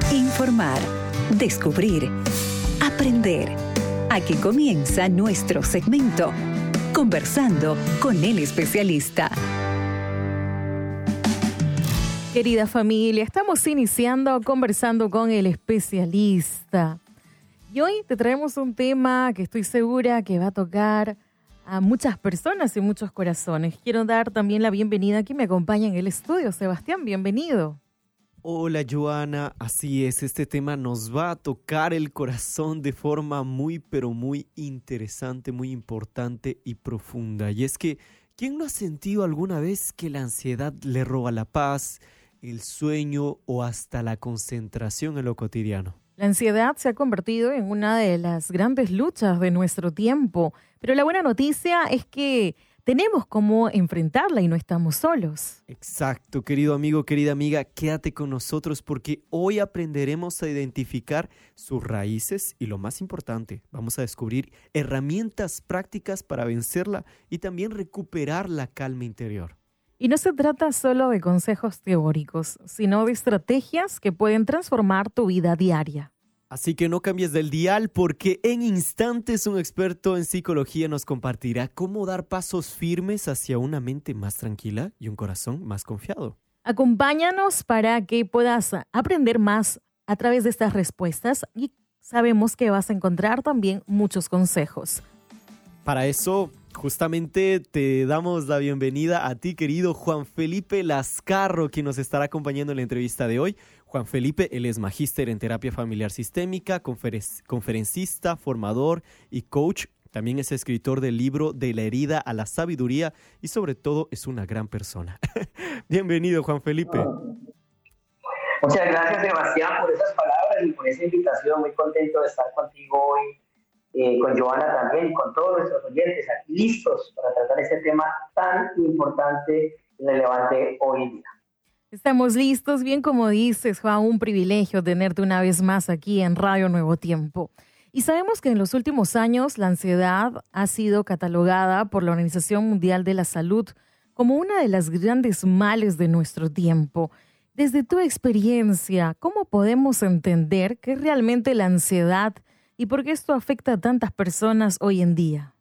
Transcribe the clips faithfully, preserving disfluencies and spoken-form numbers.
Informar, descubrir, aprender. Aquí comienza nuestro segmento, Conversando con el especialista. Querida familia, estamos iniciando Conversando con el especialista. Y hoy te traemos un tema que estoy segura que va a tocar a muchas personas y muchos corazones. Quiero dar también la bienvenida a quien me acompaña en el estudio. Sebastián, bienvenido. Hola Joana, así es, este tema nos va a tocar el corazón de forma muy pero muy interesante, muy importante y profunda. Y es que, ¿quién no ha sentido alguna vez que la ansiedad le roba la paz, el sueño o hasta la concentración en lo cotidiano? La ansiedad se ha convertido en una de las grandes luchas de nuestro tiempo, pero la buena noticia es que tenemos cómo enfrentarla y no estamos solos. Exacto, querido amigo, querida amiga, quédate con nosotros porque hoy aprenderemos a identificar sus raíces y lo más importante, vamos a descubrir herramientas prácticas para vencerla y también recuperar la calma interior. Y no se trata solo de consejos teóricos, sino de estrategias que pueden transformar tu vida diaria. Así que no cambies del dial porque en instantes un experto en psicología nos compartirá cómo dar pasos firmes hacia una mente más tranquila y un corazón más confiado. Acompáñanos para que puedas aprender más a través de estas respuestas y sabemos que vas a encontrar también muchos consejos. Para eso, justamente te damos la bienvenida a ti, querido Juan Felipe Lascarro, quien nos estará acompañando en la entrevista de hoy. Juan Felipe, él es magíster en terapia familiar sistémica, conferen- conferencista, formador y coach. También es escritor del libro De la herida a la sabiduría y sobre todo es una gran persona. Bienvenido, Juan Felipe. Muchas gracias, Sebastián, por esas palabras y por esa invitación. Muy contento de estar contigo hoy. Eh, con Joana también y con todos nuestros oyentes aquí listos para tratar este tema tan importante y relevante hoy en día. Estamos listos, bien como dices, Juan, un privilegio tenerte una vez más aquí en Radio Nuevo Tiempo. Y sabemos que en los últimos años la ansiedad ha sido catalogada por la Organización Mundial de la Salud como una de las grandes males de nuestro tiempo. Desde tu experiencia, ¿cómo podemos entender que realmente la ansiedad y por qué esto afecta a tantas personas hoy en día?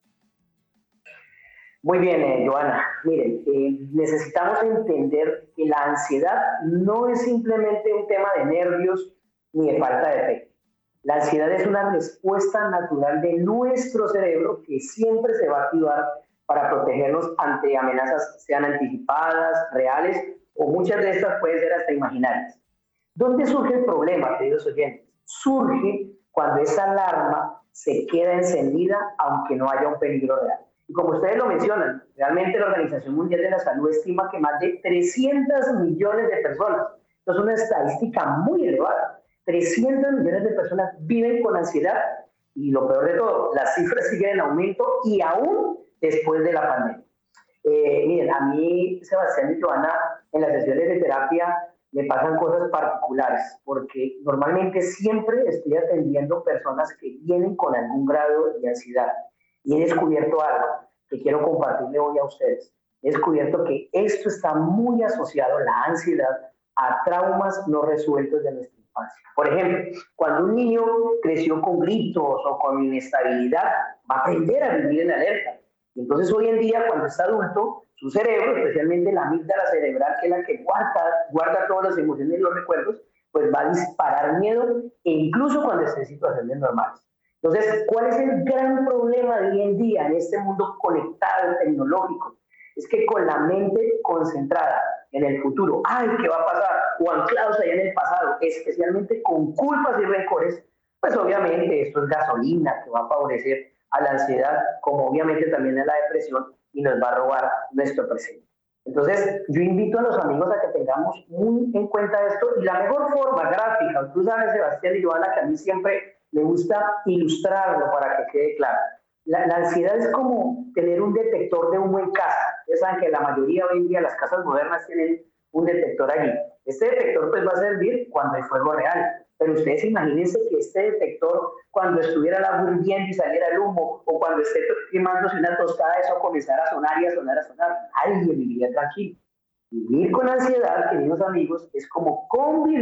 Muy bien, eh, Joana. Miren, eh, necesitamos entender que la ansiedad no es simplemente un tema de nervios ni de falta de fe. La ansiedad es una respuesta natural de nuestro cerebro que siempre se va a activar para protegernos ante amenazas, sean anticipadas, reales, o muchas de estas pueden ser hasta imaginarias. ¿Dónde surge el problema, queridos oyentes? Surge cuando esa alarma se queda encendida aunque no haya un peligro real. Y como ustedes lo mencionan, realmente la Organización Mundial de la Salud estima que más de trescientos millones de personas, esto es una estadística muy elevada, trescientos millones de personas viven con ansiedad y lo peor de todo, las cifras siguen en aumento y aún después de la pandemia. Eh, miren, a mí, Sebastián y Joana, en las sesiones de terapia me pasan cosas particulares, porque normalmente siempre estoy atendiendo personas que vienen con algún grado de ansiedad. Y he descubierto algo que quiero compartirle hoy a ustedes. He descubierto que esto está muy asociado, la ansiedad, a traumas no resueltos de nuestra infancia. Por ejemplo, cuando un niño creció con gritos o con inestabilidad, va a aprender a vivir en alerta. Y entonces hoy en día, cuando está adulto, su cerebro, especialmente la amígdala cerebral, que es la que guarda, guarda todas las emociones y los recuerdos, pues va a disparar miedo, e incluso cuando esté en situaciones normales. Entonces, ¿cuál es el gran problema de hoy en día en este mundo conectado, tecnológico? Es que con la mente concentrada en el futuro, ¡ay, qué va a pasar! O anclados allá en el pasado, especialmente con culpas y rencores, pues obviamente esto es gasolina que va a favorecer a la ansiedad, como obviamente también a la depresión, y nos va a robar nuestro presente. Entonces, yo invito a los amigos a que tengamos muy en cuenta esto, y la mejor forma gráfica, tú sabes, Sebastián y Joana, que a mí siempre me gusta ilustrarlo para que quede claro. La, la ansiedad es como tener un detector de humo en casa. Ustedes saben que la mayoría hoy en día, las casas modernas tienen un detector allí. Este detector pues va a servir cuando hay fuego real. Pero ustedes imagínense que este detector, cuando estuviera la luz hirviendo y saliera el humo, o cuando esté quemándose una tostada, eso comenzara a sonar y a sonar, a sonar, nadie viviría tranquilo. Vivir con ansiedad, queridos amigos, es como convivir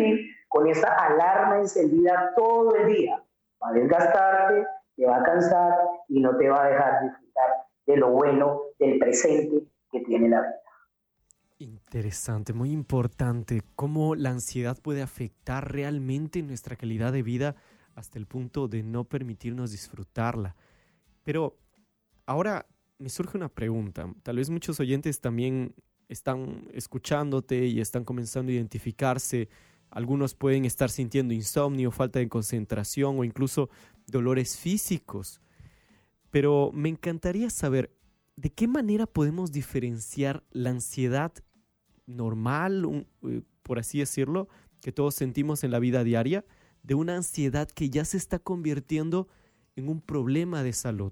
con esa alarma encendida todo el día. Va a desgastarte, te va a cansar y no te va a dejar disfrutar de lo bueno, del presente que tiene la vida. Interesante, muy importante, cómo la ansiedad puede afectar realmente nuestra calidad de vida hasta el punto de no permitirnos disfrutarla. Pero ahora me surge una pregunta. Tal vez muchos oyentes también están escuchándote y están comenzando a identificarse. Algunos pueden estar sintiendo insomnio, falta de concentración o incluso dolores físicos. Pero me encantaría saber, ¿de qué manera podemos diferenciar la ansiedad normal, un, por así decirlo, que todos sentimos en la vida diaria, de una ansiedad que ya se está convirtiendo en un problema de salud?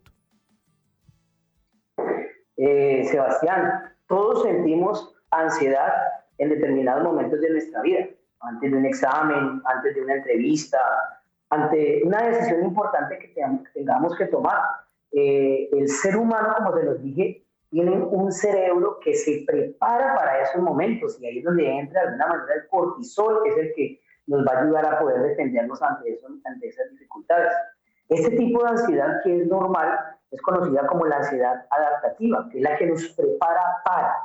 Eh, Sebastián, todos sentimos ansiedad en determinados momentos de nuestra vida, antes de un examen, antes de una entrevista, ante una decisión importante que tengamos que tomar. Eh, el ser humano, como te lo dije, tiene un cerebro que se prepara para esos momentos y ahí es donde entra de alguna manera el cortisol, que es el que nos va a ayudar a poder defendernos ante, eso, ante esas dificultades. Este tipo de ansiedad, que es normal, es conocida como la ansiedad adaptativa, que es la que nos prepara para.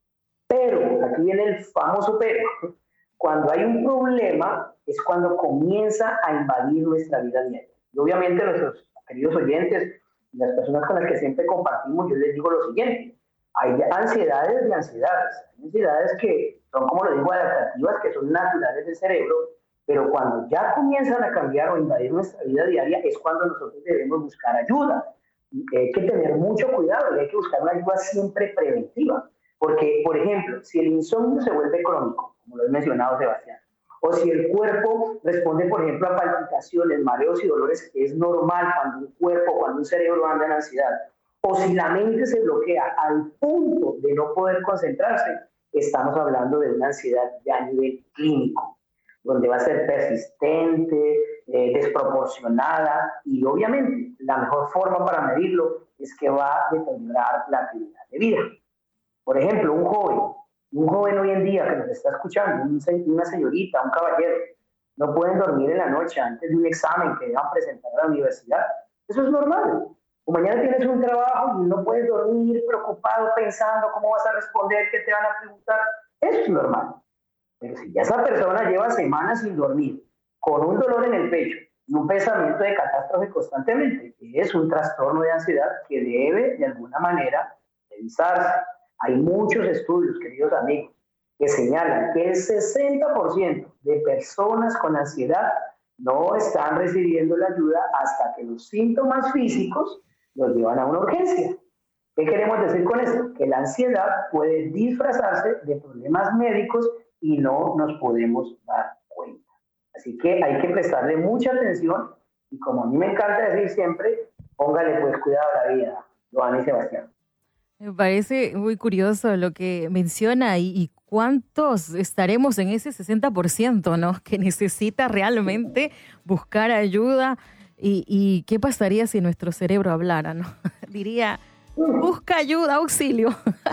Pero, aquí viene el famoso pero, cuando hay un problema es cuando comienza a invadir nuestra vida diaria. Y obviamente nuestros queridos oyentes, las personas con las que siempre compartimos, yo les digo lo siguiente: hay ansiedades de ansiedades, hay ansiedades que son, como lo digo, adaptativas, que son naturales del cerebro, pero cuando ya comienzan a cambiar o invadir nuestra vida diaria es cuando nosotros debemos buscar ayuda. Hay que tener mucho cuidado y hay que buscar una ayuda siempre preventiva, porque, por ejemplo, si el insomnio se vuelve crónico, como lo he mencionado, Sebastián, o si el cuerpo responde, por ejemplo, a palpitaciones, mareos y dolores, que es normal cuando un cuerpo, cuando un cerebro anda en ansiedad, o si la mente se bloquea al punto de no poder concentrarse, estamos hablando de una ansiedad ya a nivel clínico, donde va a ser persistente, eh, desproporcionada, y obviamente la mejor forma para medirlo es que va a deteriorar la calidad de vida. Por ejemplo, un joven, un joven hoy en día que nos está escuchando, una señorita, un caballero, no pueden dormir en la noche antes de un examen que deban presentar a la universidad. Eso es normal. O mañana tienes un trabajo y no puedes dormir preocupado pensando cómo vas a responder, qué te van a preguntar. Eso es normal. Pero si ya esa persona lleva semanas sin dormir, con un dolor en el pecho y un pensamiento de catástrofe constantemente, es un trastorno de ansiedad que debe de alguna manera revisarse. Hay muchos estudios, queridos amigos, que señalan que el sesenta por ciento de personas con ansiedad no están recibiendo la ayuda hasta que los síntomas físicos los llevan a una urgencia. ¿Qué queremos decir con esto? Que la ansiedad puede disfrazarse de problemas médicos y no nos podemos dar cuenta. Así que hay que prestarle mucha atención y, como a mí me encanta decir siempre, póngale pues cuidado a la vida, Joana y Sebastián. Me parece muy curioso lo que menciona y, y cuántos estaremos en ese sesenta por ciento, ¿no? Que necesita realmente buscar ayuda y, y qué pasaría si nuestro cerebro hablara, ¿no? Diría, busca ayuda, auxilio.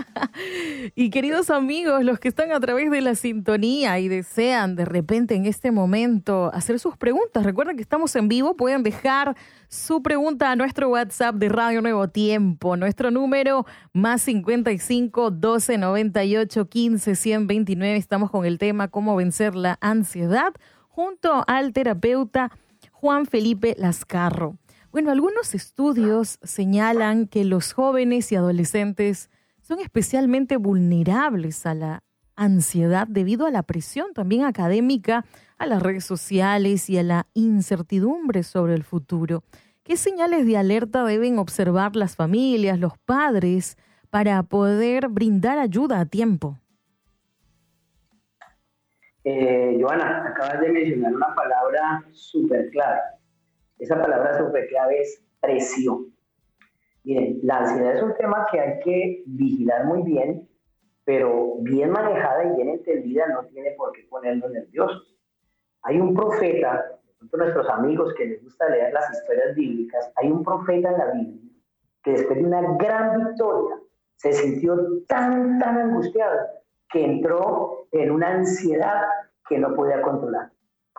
Y queridos amigos, los que están a través de la sintonía y desean de repente en este momento hacer sus preguntas, recuerden que estamos en vivo, pueden dejar su pregunta a nuestro WhatsApp de Radio Nuevo Tiempo, nuestro número más cincuenta y cinco, doce, noventa y ocho, quince, ciento veintinueve. Estamos con el tema cómo vencer la ansiedad junto al terapeuta Juan Felipe Lascarro. Bueno, algunos estudios señalan que los jóvenes y adolescentes son especialmente vulnerables a la ansiedad debido a la presión también académica, a las redes sociales y a la incertidumbre sobre el futuro. ¿Qué señales de alerta deben observar las familias, los padres, para poder brindar ayuda a tiempo? Eh, Joana, acabas de mencionar una palabra súper clave. Esa palabra súper clave es presión. Miren, la ansiedad es un tema que hay que vigilar muy bien, pero bien manejada y bien entendida no tiene por qué ponernos nerviosos. Hay un profeta, nuestros amigos que les gusta leer las historias bíblicas, hay un profeta en la Biblia que después de una gran victoria se sintió tan, tan angustiado que entró en una ansiedad que no podía controlar.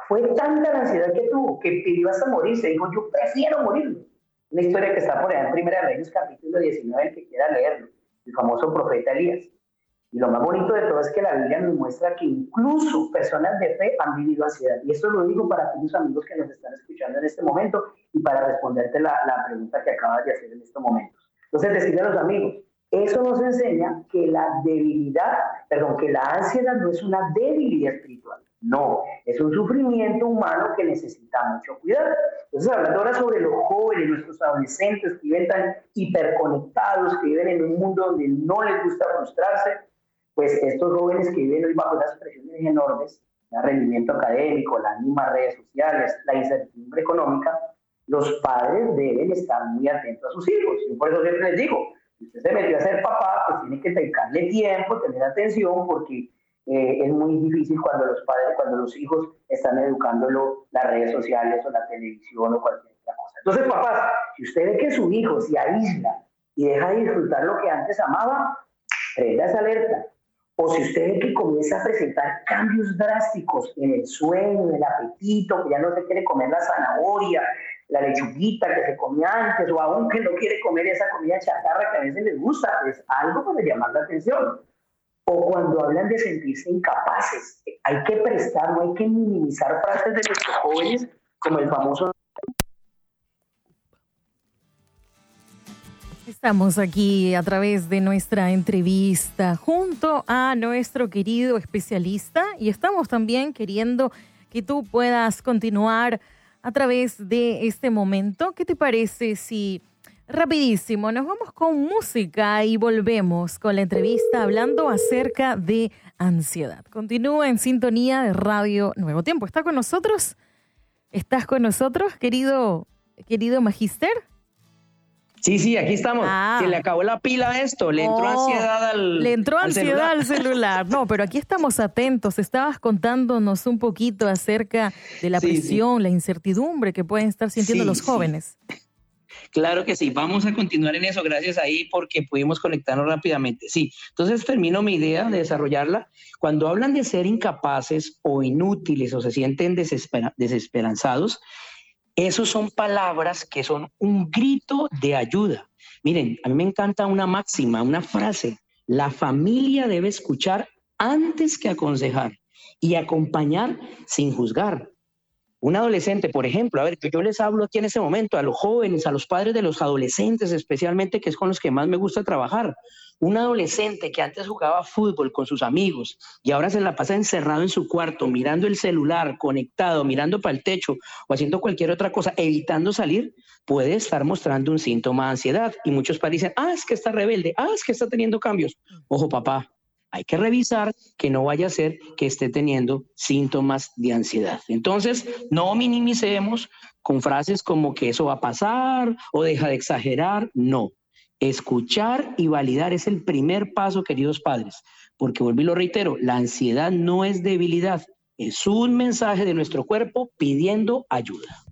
fue tanta la ansiedad que tuvo que pidió hasta morirse. Dijo, yo prefiero morirme. Una historia que está por allá en Primera Reyes, capítulo diecinueve, el que quiera leerlo, el famoso profeta Elías. Y lo más bonito de todo es que la Biblia nos muestra que incluso personas de fe han vivido ansiedad. Y esto lo digo para aquellos amigos que nos están escuchando en este momento y para responderte la, la pregunta que acabas de hacer en este momento. Entonces, decirle a los amigos, eso nos enseña que la debilidad, perdón, que la ansiedad no es una debilidad espiritual. No, es un sufrimiento humano que necesita mucho cuidado. Entonces, hablando ahora sobre los jóvenes, nuestros adolescentes que viven tan hiperconectados, que viven en un mundo donde no les gusta frustrarse, pues estos jóvenes que viven hoy bajo esas presiones enormes, el rendimiento académico, las mismas redes sociales, la incertidumbre económica, los padres deben estar muy atentos a sus hijos. Y por eso siempre les digo, si usted se metió a ser papá, pues tiene que dedicarle tiempo, tener atención, porque eh, es muy difícil cuando los padres, cuando los hijos están educándolo las redes sociales o la televisión o cualquier otra cosa. Entonces, papás, si usted ve que su hijo se aísla y deja de disfrutar lo que antes amaba, prenda esa alerta. O si usted ve que comienza a presentar cambios drásticos en el sueño, en el apetito, que ya no se quiere comer la zanahoria, la lechuguita que se comía antes, o aún que no quiere comer esa comida chatarra que a veces les gusta, es algo para llamar la atención. O cuando hablan de sentirse incapaces, hay que prestar, no hay que minimizar frases de nuestros jóvenes, como el famoso... Estamos aquí a través de nuestra entrevista junto a nuestro querido especialista y estamos también queriendo que tú puedas continuar a través de este momento. ¿Qué te parece si rapidísimo nos vamos con música y volvemos con la entrevista hablando acerca de ansiedad? Continúa en sintonía de Radio Nuevo Tiempo. ¿Está con nosotros? ¿Estás con nosotros, querido, querido Magíster? Sí, sí, aquí estamos. Ah. Se le acabó la pila a esto, le entró Oh, ansiedad al Le entró al ansiedad celular. al celular. No, pero aquí estamos atentos. Estabas contándonos un poquito acerca de la Sí, presión, la incertidumbre que pueden estar sintiendo Sí, los sí. jóvenes. Claro que sí, vamos a continuar en eso, gracias ahí porque pudimos conectarnos rápidamente. Sí, entonces termino mi idea de desarrollarla. Cuando hablan de ser incapaces o inútiles o se sienten desespera- desesperanzados, esos son palabras que son un grito de ayuda. Miren, a mí me encanta una máxima, una frase. La familia debe escuchar antes que aconsejar y acompañar sin juzgar. Un adolescente, por ejemplo, a ver, que yo les hablo aquí en este momento a los jóvenes, a los padres de los adolescentes especialmente, que es con los que más me gusta trabajar. Un adolescente que antes jugaba fútbol con sus amigos y ahora se la pasa encerrado en su cuarto, mirando el celular, conectado, mirando para el techo o haciendo cualquier otra cosa, evitando salir, puede estar mostrando un síntoma de ansiedad. Y muchos padres dicen, ah, es que está rebelde, ah, es que está teniendo cambios. Ojo, papá, hay que revisar que no vaya a ser que esté teniendo síntomas de ansiedad. Entonces, no minimicemos con frases como que eso va a pasar o deja de exagerar. No. Escuchar y validar es el primer paso, queridos padres, porque vuelvo y lo reitero, la ansiedad no es debilidad, es un mensaje de nuestro cuerpo pidiendo ayuda.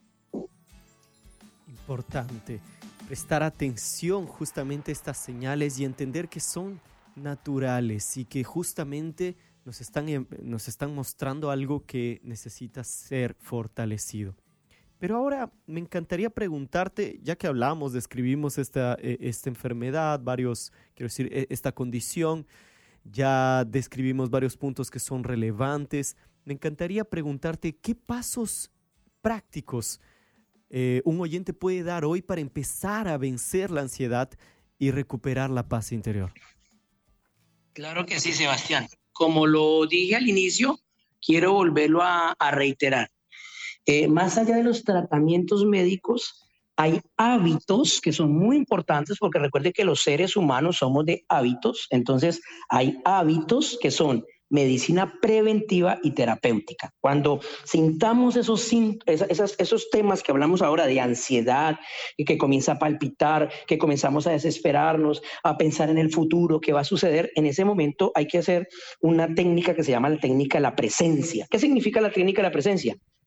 Importante prestar atención justamente a estas señales y entender que son naturales y que justamente nos están, nos están mostrando algo que necesita ser fortalecido. Pero ahora me encantaría preguntarte, ya que hablamos, describimos esta, esta enfermedad, varios, quiero decir, esta condición, ya describimos varios puntos que son relevantes. Me encantaría preguntarte qué pasos prácticos eh, un oyente puede dar hoy para empezar a vencer la ansiedad y recuperar la paz interior. Claro que sí, Sebastián. Como lo dije al inicio, quiero volverlo a, a reiterar. Eh, más allá de los tratamientos médicos, hay hábitos que son muy importantes porque recuerde que los seres humanos somos de hábitos, entonces hay hábitos que son medicina preventiva y terapéutica. Cuando sintamos esos, esos, esos temas que hablamos ahora de ansiedad, y que comienza a palpitar, que comenzamos a desesperarnos, a pensar en el futuro, qué va a suceder, en ese momento hay que hacer una técnica que se llama la técnica de la presencia. ¿Qué significa la técnica de la presencia?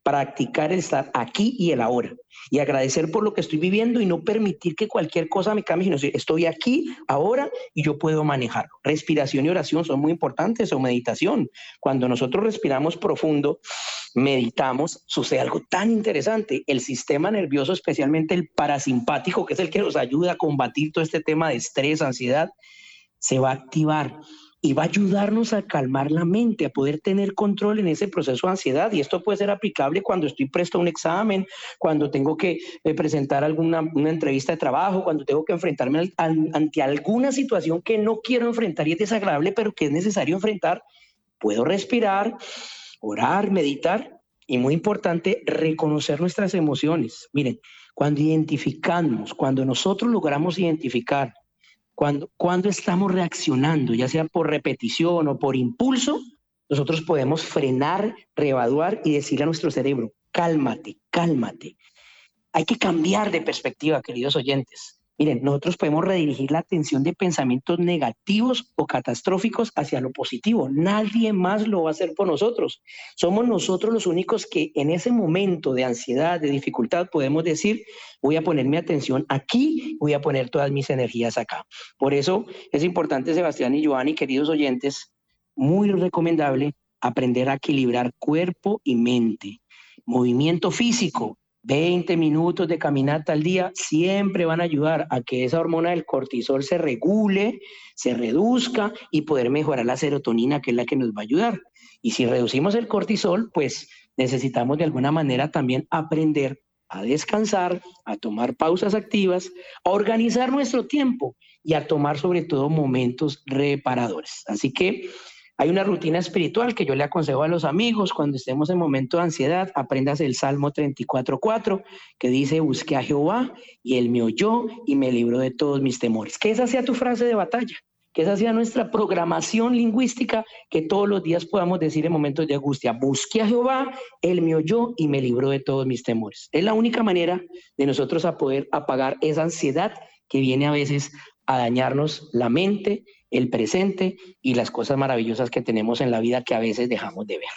practicar el estar aquí y el ahora y agradecer por lo que estoy viviendo y no permitir que cualquier cosa me cambie, sino decir, estoy aquí, ahora y yo puedo manejarlo. Respiración y oración son muy importantes, o meditación. Cuando nosotros respiramos profundo, meditamos, sucede algo tan interesante. El sistema nervioso, especialmente el parasimpático, que es el que nos ayuda a combatir todo este tema de estrés, ansiedad, se va a activar y va a ayudarnos a calmar la mente, a poder tener control en ese proceso de ansiedad. Y esto puede ser aplicable cuando estoy presto a un examen, cuando tengo que eh, presentar alguna una entrevista de trabajo, cuando tengo que enfrentarme al, al, ante alguna situación que no quiero enfrentar y es desagradable, pero que es necesario enfrentar. Puedo respirar, orar, meditar y, muy importante, reconocer nuestras emociones. Miren, cuando identificamos, cuando nosotros logramos identificar Cuando, cuando estamos reaccionando, ya sea por repetición o por impulso, nosotros podemos frenar, reevaluar y decirle a nuestro cerebro, cálmate, cálmate. Hay que cambiar de perspectiva, queridos oyentes. Miren, nosotros podemos redirigir la atención de pensamientos negativos o catastróficos hacia lo positivo. Nadie más lo va a hacer por nosotros. Somos nosotros los únicos que en ese momento de ansiedad, de dificultad, podemos decir, voy a poner mi atención aquí, voy a poner todas mis energías acá. Por eso es importante, Sebastián y Giovanni, queridos oyentes, muy recomendable aprender a equilibrar cuerpo y mente. Movimiento físico, veinte minutos de caminata al día siempre van a ayudar a que esa hormona del cortisol se regule, se reduzca y poder mejorar la serotonina, que es la que nos va a ayudar. Y si reducimos el cortisol, pues necesitamos de alguna manera también aprender a descansar, a tomar pausas activas, a organizar nuestro tiempo y a tomar sobre todo momentos reparadores. Así que hay una rutina espiritual que yo le aconsejo a los amigos cuando estemos en momento de ansiedad. Aprendas el Salmo treinta y cuatro, cuatro, que dice, busqué a Jehová y Él me oyó y me libró de todos mis temores. Que esa sea tu frase de batalla, que esa sea nuestra programación lingüística, que todos los días podamos decir en momentos de angustia, busqué a Jehová, Él me oyó y me libró de todos mis temores. Es la única manera de nosotros a poder apagar esa ansiedad que viene a veces a dañarnos la mente, el presente y las cosas maravillosas que tenemos en la vida que a veces dejamos de ver.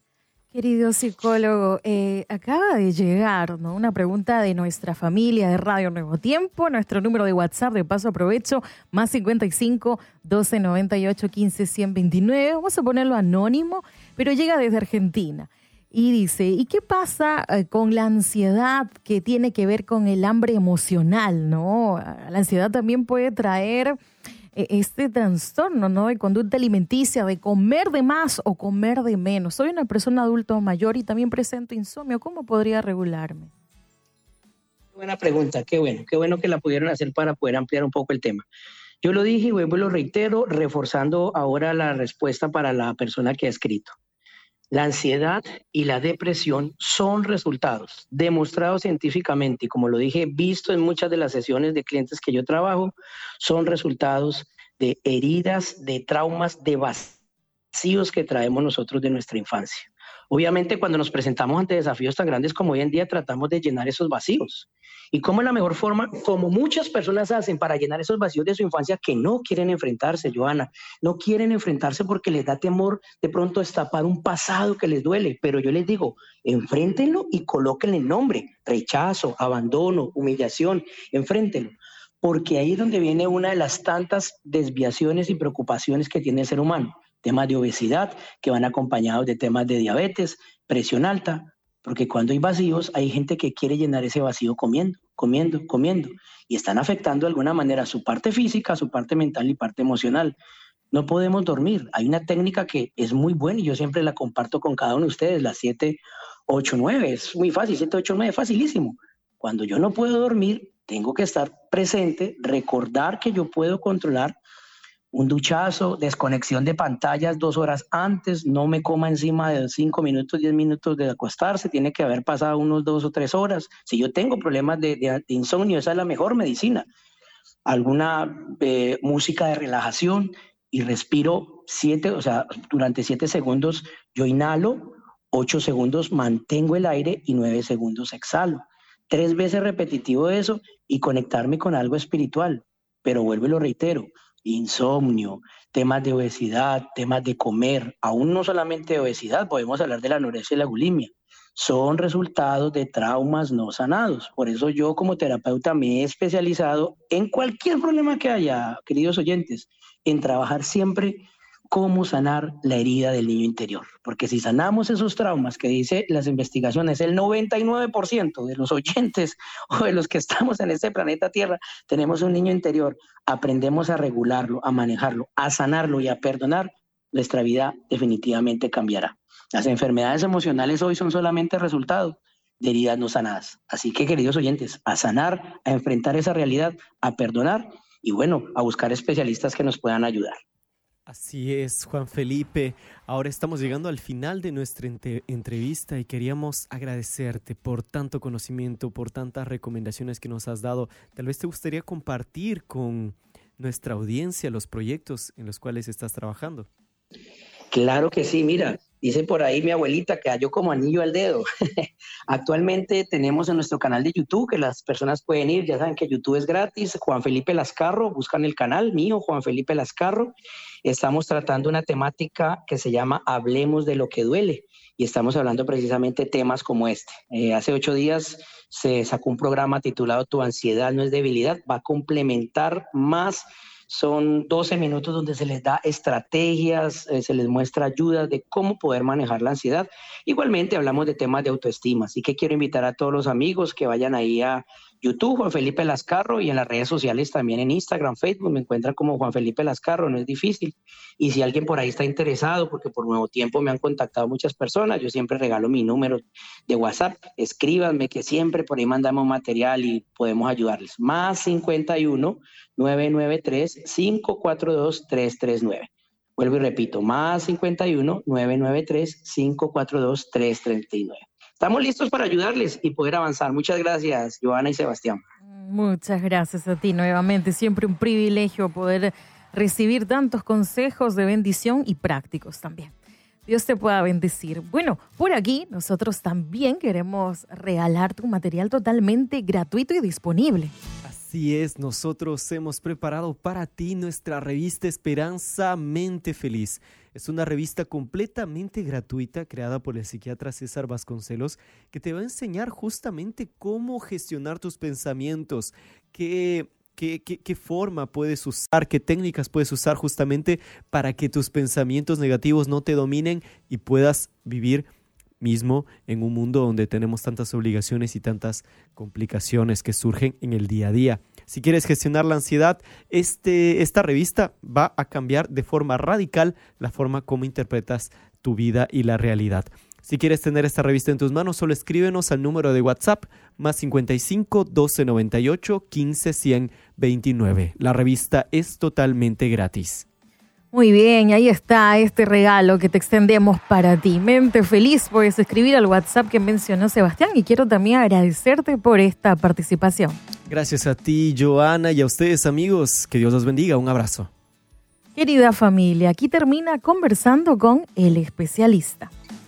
Querido psicólogo, eh, acaba de llegar, ¿no?, una pregunta de nuestra familia de Radio Nuevo Tiempo. Nuestro número de WhatsApp, de paso aprovecho, más cincuenta y cinco, doce noventa y ocho, quince, ciento veintinueve. Vamos a ponerlo anónimo, pero llega desde Argentina. Y dice, ¿y qué pasa eh, con la ansiedad que tiene que ver con el hambre emocional, ¿no? La ansiedad también puede traer este trastorno, ¿no?, de conducta alimenticia, de comer de más o comer de menos. Soy una persona adulto mayor y también presento insomnio. ¿Cómo podría regularme? Buena pregunta, qué bueno, qué bueno que la pudieron hacer para poder ampliar un poco el tema. Yo lo dije y vuelvo y lo reitero, reforzando ahora la respuesta para la persona que ha escrito. La ansiedad y la depresión son resultados demostrados científicamente y, como lo dije, visto en muchas de las sesiones de clientes que yo trabajo, son resultados de heridas, de traumas, de vacíos que traemos nosotros de nuestra infancia. Obviamente, cuando nos presentamos ante desafíos tan grandes como hoy en día, tratamos de llenar esos vacíos. ¿Y cómo es la mejor forma? Como muchas personas hacen para llenar esos vacíos de su infancia que no quieren enfrentarse, Johanna. No quieren enfrentarse porque les da temor de pronto destapar un pasado que les duele. Pero yo les digo, enfréntenlo y colóquenle nombre. Rechazo, abandono, humillación, enfréntenlo. Porque ahí es donde viene una de las tantas desviaciones y preocupaciones que tiene el ser humano. Temas de obesidad que van acompañados de temas de diabetes, presión alta, porque cuando hay vacíos hay gente que quiere llenar ese vacío comiendo, comiendo, comiendo, y están afectando de alguna manera su parte física, su parte mental y parte emocional. No podemos dormir. Hay una técnica que es muy buena y yo siempre la comparto con cada uno de ustedes, la siete ocho nueve, es muy fácil, siete ocho nueve, facilísimo. Cuando yo no puedo dormir, tengo que estar presente, recordar que yo puedo controlar un duchazo, desconexión de pantallas dos horas antes, no me coma encima de cinco minutos, diez minutos de acostarse, tiene que haber pasado unos dos o tres horas. Si yo tengo problemas de, de, de insomnio, esa es la mejor medicina. Alguna eh, música de relajación y respiro siete, o sea, durante siete segundos yo inhalo, ocho segundos mantengo el aire y nueve segundos exhalo. Tres veces repetitivo eso y conectarme con algo espiritual. Pero vuelvo y lo reitero, insomnio, temas de obesidad, temas de comer, aún no solamente de obesidad, podemos hablar de la anorexia y la bulimia. Son resultados de traumas no sanados. Por eso yo como terapeuta me he especializado en cualquier problema que haya, queridos oyentes, en trabajar siempre cómo sanar la herida del niño interior. Porque si sanamos esos traumas que dice las investigaciones, el noventa y nueve por ciento de los oyentes o de los que estamos en este planeta Tierra tenemos un niño interior, aprendemos a regularlo, a manejarlo, a sanarlo y a perdonar, nuestra vida definitivamente cambiará. Las enfermedades emocionales hoy son solamente resultado de heridas no sanadas. Así que, queridos oyentes, a sanar, a enfrentar esa realidad, a perdonar y, bueno, a buscar especialistas que nos puedan ayudar. Así es, Juan Felipe. Ahora estamos llegando al final de nuestra ente- entrevista y queríamos agradecerte por tanto conocimiento, por tantas recomendaciones que nos has dado. Tal vez te gustaría compartir con nuestra audiencia los proyectos en los cuales estás trabajando. Claro que sí, mira, dice por ahí mi abuelita que halló como anillo al dedo. Actualmente tenemos en nuestro canal de YouTube que las personas pueden ir, ya saben que YouTube es gratis, Juan Felipe Lascarro, buscan el canal mío, Juan Felipe Lascarro. Estamos tratando una temática que se llama Hablemos de lo que duele y estamos hablando precisamente temas como este. Eh, hace ocho días se sacó un programa titulado Tu ansiedad no es debilidad, va a complementar más. Son doce minutos donde se les da estrategias, eh, se les muestra ayudas de cómo poder manejar la ansiedad. Igualmente hablamos de temas de autoestima, así que quiero invitar a todos los amigos que vayan ahí a YouTube, Juan Felipe Lascarro, y en las redes sociales también en Instagram, Facebook, me encuentran como Juan Felipe Lascarro, no es difícil. Y si alguien por ahí está interesado, porque por Nuevo Tiempo me han contactado muchas personas, yo siempre regalo mi número de WhatsApp, escríbanme que siempre por ahí mandamos material y podemos ayudarles. Más cincuenta y uno, nueve nueve tres, cinco cuatro dos, tres tres nueve. Vuelvo y repito, más cincuenta y uno, nueve nueve tres, cinco cuatro dos, tres tres nueve. Estamos listos para ayudarles y poder avanzar. Muchas gracias, Joana y Sebastián. Muchas gracias a ti nuevamente. Siempre un privilegio poder recibir tantos consejos de bendición y prácticos también. Dios te pueda bendecir. Bueno, por aquí nosotros también queremos regalarte un material totalmente gratuito y disponible. Así es, nosotros hemos preparado para ti nuestra revista Esperanza Mente Feliz. Es una revista completamente gratuita creada por el psiquiatra César Vasconcelos que te va a enseñar justamente cómo gestionar tus pensamientos, qué, qué, qué, qué forma puedes usar, qué técnicas puedes usar justamente para que tus pensamientos negativos no te dominen y puedas vivir mismo en un mundo donde tenemos tantas obligaciones y tantas complicaciones que surgen en el día a día. Si quieres gestionar la ansiedad, este, esta revista va a cambiar de forma radical la forma como interpretas tu vida y la realidad. Si quieres tener esta revista en tus manos, solo escríbenos al número de WhatsApp más cincuenta y cinco, doce noventa y ocho, quince, cien veintinueve. La revista es totalmente gratis. Muy bien, ahí está este regalo que te extendemos para ti. Mente Feliz, puedes escribir al WhatsApp que mencionó Sebastián y quiero también agradecerte por esta participación. Gracias a ti, Joana, y a ustedes, amigos. Que Dios los bendiga. Un abrazo. Querida familia, aquí termina Conversando con el Especialista.